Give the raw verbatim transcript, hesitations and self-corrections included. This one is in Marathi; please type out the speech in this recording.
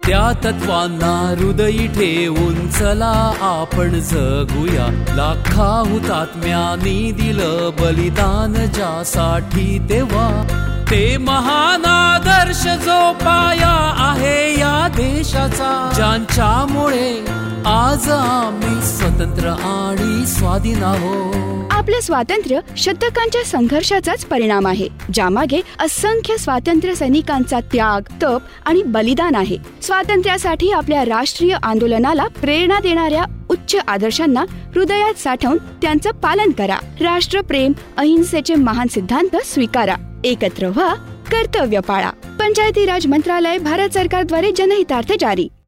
त्या तत्वांना हृदयी ठेवून चला आपण जगूया. लाखा हुतात्म्यांनी दिलं बलिदान ज्यासाठी तेव्हा, ते महान आदर्श जो पाया आहे या देशाचा, ज्यांच्यामुळे आज आम्ही स्वतंत्र आणि स्वाधीन आहोत. आपलं स्वातंत्र्य शतकांच्या संघर्षाचाच परिणाम आहे, ज्यामागे असंख्य स्वातंत्र्य सैनिकांचा त्याग, तप आणि बलिदान आहे. स्वातंत्र्यासाठी आपल्या राष्ट्रीय आंदोलनाला प्रेरणा देणाऱ्या उच्च आदर्शांना हृदयात साठवून त्यांचं पालन करा. राष्ट्रप्रेम, अहिंसेचे महान सिद्धांत स्वीकारा. एकत्र व्हा, कर्तव्य पाळा. पंचायती राज मंत्रालय, भारत सरकारद्वारे जनहितार्थ जारी.